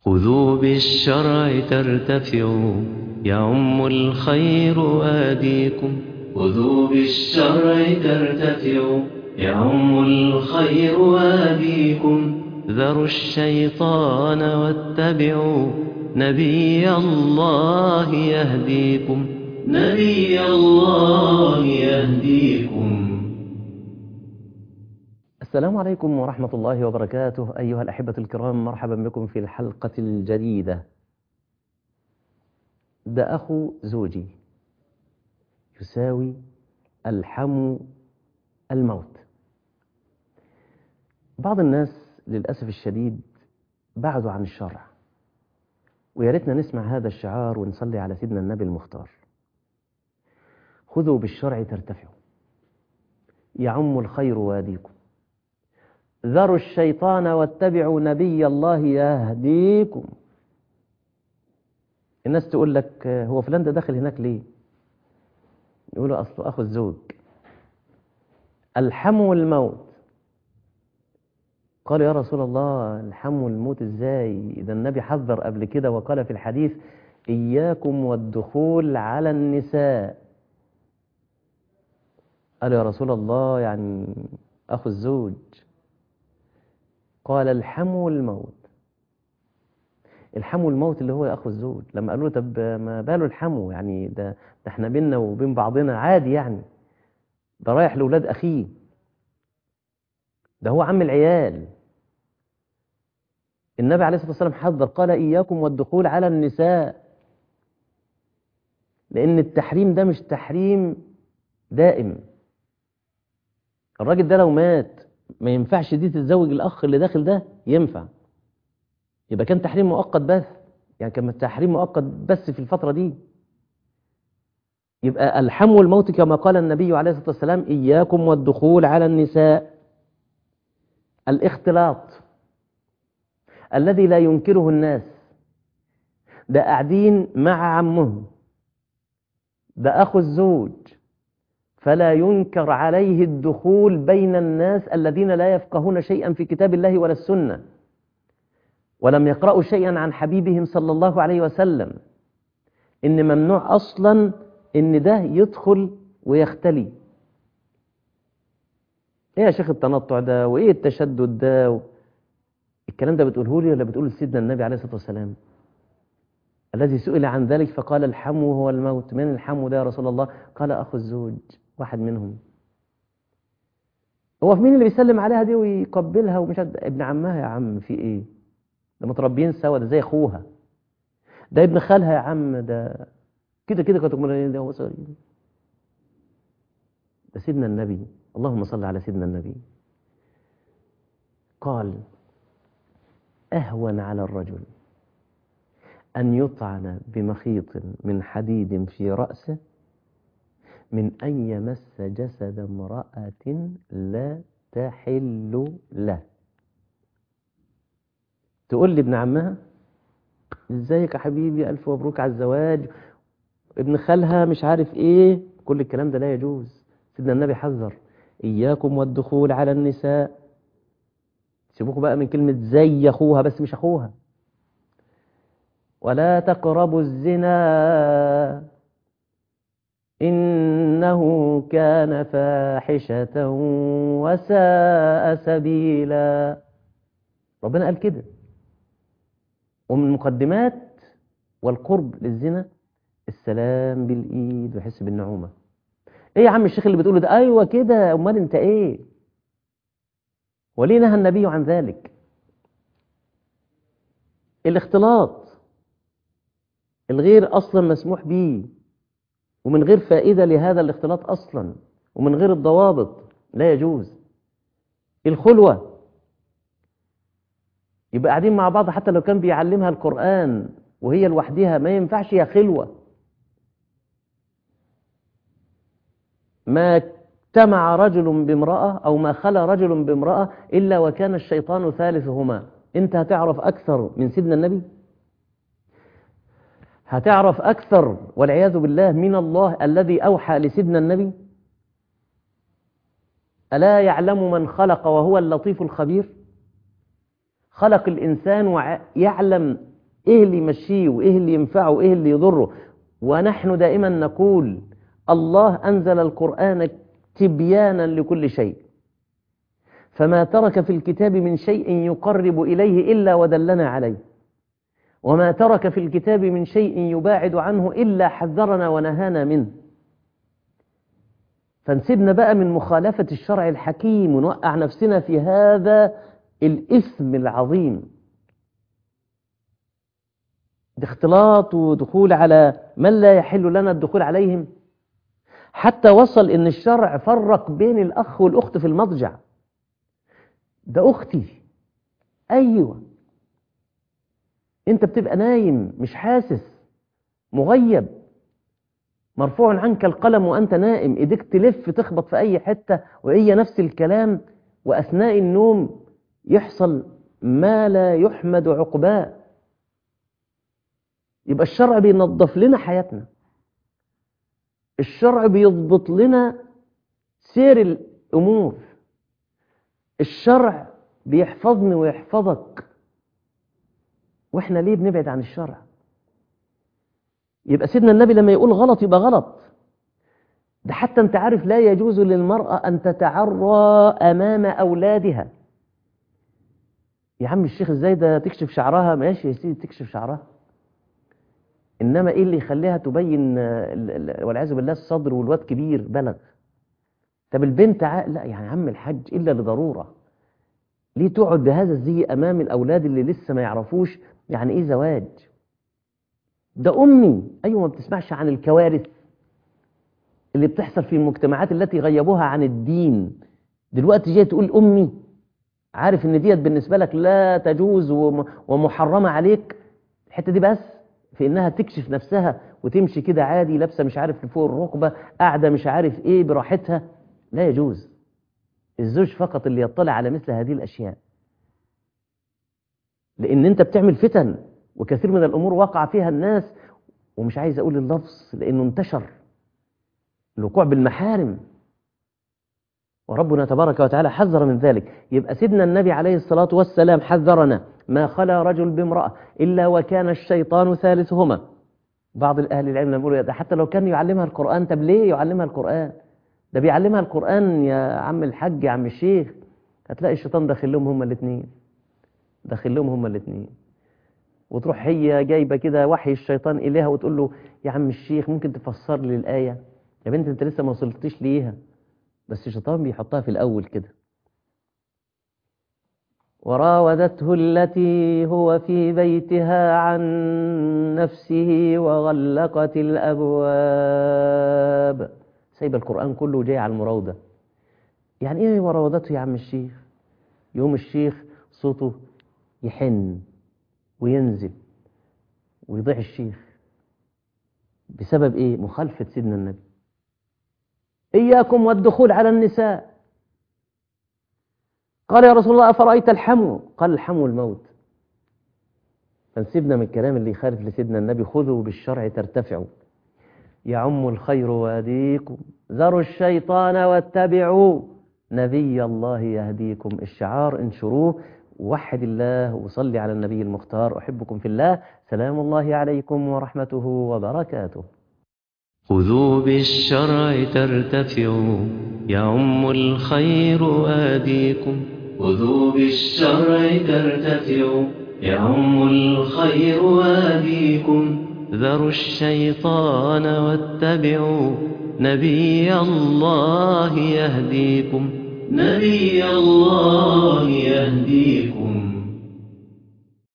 خذوا بالشرع ترتفعوا يعم الخير آديكم. خذوا بالشرع ترتفعوا يعم الخير آديكم. ذروا الشيطان واتبعوا نبي الله يهديكم. نبي الله يهديكم. السلام عليكم ورحمة الله وبركاته. أيها الأحبة الكرام، مرحبا بكم في الحلقة الجديدة. ده أخو زوجي يساوي ألحم الموت. بعض الناس للأسف الشديد بعدوا عن الشرع، ويا ريتنا نسمع هذا الشعار ونصلي على سيدنا النبي المختار. خذوا بالشرع ترتفعوا يعم الخير واديكم. ذروا الشيطان واتبعوا نبي الله يهديكم. الناس تقول لك هو فلان ده داخل هناك ليه؟ يقولوا أصله أخو الزوج. ألحموا الموت. قال يا رسول الله ألحموا الموت إزاي؟ إذا النبي حذر قبل كده وقال في الحديث إياكم والدخول على النساء. قال يا رسول الله يعني أخو الزوج. قال الحموا الموت. الحموا الموت اللي هو أخو الزوج. لما قالوا طب ما باله الحموا، يعني ده احنا بيننا وبين بعضنا عادي، يعني ده رايح لأولاد أخيه، ده هو عم العيال. النبي عليه الصلاة والسلام حذر قال إياكم والدخول على النساء، لأن التحريم ده مش تحريم دائم. الراجل ده لو مات ما ينفعش دي تتزوج الأخ اللي داخل ده، ينفع يبقى كان تحريم مؤقت بس، يعني كان تحريم مؤقت بس في الفترة دي. يبقى ألحموا الموت كما قال النبي عليه الصلاة والسلام إياكم والدخول على النساء. الاختلاط الذي لا ينكره الناس، ده قاعدين مع عمهم، ده أخو الزوج، فلا ينكر عليه الدخول بين الناس الذين لا يفقهون شيئا في كتاب الله ولا السنة، ولم يقرأوا شيئا عن حبيبهم صلى الله عليه وسلم. إن ممنوع أصلا إن ده يدخل ويختلي. إيه يا شيخ التنطع ده؟ وإيه التشدد ده؟ الكلام ده بتقوله لي ولا بتقوله لسيدنا النبي عليه الصلاة والسلام الذي سئل عن ذلك فقال الحمو هو الموت. من الحمو ده يا رسول الله؟ قال أخو الزوج، واحد منهم. هو في مين اللي بيسلم عليها دي ويقبلها ومش ابن عمها؟ يا عم في ايه؟ ده متربيين سوا، ده زي اخوها، ده ابن خالها يا عم، ده كده كده كانت ده سيدنا النبي. اللهم صل على سيدنا النبي. قال أهون على الرجل أن يطعن بمخيط من حديد في رأسه من أن يمس جسد امرأة لا تحل له. تقول لي ابن عمها ازيك يا حبيبي، ألف مبروك على الزواج، ابن خالها مش عارف ايه، كل الكلام ده لا يجوز. سيدنا النبي حذر إياكم والدخول على النساء. سيبوكوا بقى من كلمة زي أخوها، بس مش أخوها. ولا تقربوا الزنا إنه كان فاحشة وساء سبيلا. ربنا قال كده. ومن مقدمات والقرب للزنا السلام بالإيد ويحس بالنعومة. ايه يا عم الشيخ اللي بتقوله ده؟ ايوه كده، امال انت ايه؟ وليه نهى النبي عن ذلك؟ الاختلاط الغير اصلا مسموح به، ومن غير فائدة لهذا الاختلاط اصلا، ومن غير الضوابط لا يجوز. الخلوة يبقى قاعدين مع بعض حتى لو كان بيعلمها القرآن وهي لوحدها، ما ينفعش يا خلوة. ما اجتمع رجل بامرأة أو ما خلا رجل بامرأة إلا وكان الشيطان ثالثهما. أنت هتعرف أكثر من سيدنا النبي؟ هتعرف أكثر والعياذ بالله من الله الذي أوحى لسيدنا النبي؟ ألا يعلم من خلق وهو اللطيف الخبير؟ خلق الإنسان ويعلم إيه اللي يمشيه وإيه اللي ينفعه وإيه اللي يضره. ونحن دائما نقول الله أنزل القرآن تبيانا لكل شيء، فما ترك في الكتاب من شيء يقرب إليه إلا ودلنا عليه، وما ترك في الكتاب من شيء يباعد عنه إلا حذرنا ونهانا منه. فنسيبنا بقى من مخالفة الشرع الحكيم ونوقع نفسنا في هذا الإثم العظيم، اختلاط ودخول على من لا يحل لنا الدخول عليهم، حتى وصل إن الشرع فرق بين الأخ والأخت في المضجع. ده أختي، أيوة، أنت بتبقى نايم مش حاسس، مغيب، مرفوع عنك القلم وأنت نائم، إيديك تلف تخبط في أي حتة وهي نفس الكلام، وأثناء النوم يحصل ما لا يحمد عقباه. يبقى الشرع بينظف لنا حياتنا، الشرع بيضبط لنا سير الأمور، الشرع بيحفظني ويحفظك. وإحنا ليه بنبعد عن الشرع؟ يبقى سيدنا النبي لما يقول غلط يبقى غلط. ده حتى أنت عارف لا يجوز للمرأة أن تتعرى أمام أولادها. يا عم الشيخ ازاي ده تكشف شعرها؟ ماشي يا سيدي تكشف شعرها، إنما إيه اللي يخليها تبين والعياذ بالله الصدر والواد كبير بلغ؟ طب البنت لا يعني عم الحاج إلا لضرورة. ليه تقعد بهذا الزي أمام الأولاد اللي لسه ما يعرفوش يعني إيه زواج؟ ده أمي. أيوة، ما بتسمعش عن الكوارث اللي بتحصل في المجتمعات التي غيبوها عن الدين؟ دلوقتي جاي تقول أمي، عارف إن ديت بالنسبة لك لا تجوز ومحرمة عليك الحتة دي، بس في إنها تكشف نفسها وتمشي كده عادي لابسة مش عارف لفوق الركبة، قاعدة مش عارف إيه براحتها. لا يجوز. الزوج فقط اللي يطلع على مثل هذه الأشياء، لأن أنت بتعمل فتن، وكثير من الأمور وقع فيها الناس، ومش عايز أقول اللفظ لأنه انتشر، الوقوع بالمحارم، وربنا تبارك وتعالى حذر من ذلك. يبقى سيدنا النبي عليه الصلاة والسلام حذرنا: ما خلا رجل بامرأة إلا وكان الشيطان ثالثهما. بعض الأهل العلم يقولوا ده حتى لو كان يعلمها القرآن. طب ليه يعلمها القرآن؟ ده بيعلمها القرآن يا عم الحاج يا عم الشيخ، هتلاقي الشيطان داخل لهم هما الاثنين، داخل لهم هما الاثنين، وتروح هي جايبة كده وحي الشيطان إليها وتقول له: يا عم الشيخ ممكن تفسر لي الآية؟ يا بنت انت لسه ما وصلتش ليها. بس الشيطان بيحطها في الأول كده: وراودته التي هو في بيتها عن نفسه وغلقت الأبواب. سايب القرآن كله جاي على المراودة. يعني ايه وراودته يا عم الشيخ؟ يوم الشيخ صوته يحن وينزل ويضيع الشيخ بسبب ايه؟ مخالفة سيدنا النبي. إياكم والدخول على النساء. قال: يا رسول الله أفرأيت الحمو؟ قال: الحمو الموت. فنسيبنا من الكلام اللي يخالف لسيدنا النبي. خذوا بالشرع ترتفعوا، يعم الخير واديكم، ذروا الشيطان واتبعوا نبي الله يهديكم. الشعار انشروه، ووحد الله وصلي على النبي المختار. أحبكم في الله. سلام الله عليكم ورحمته وبركاته. خذوا بالشرع ترتفعوا، يعم الخير آديكم. خذوا بالشرع ترتفعوا، يعم الخير آديكم. ذروا الشيطان واتبعوا نبي الله يهديكم. نبي الله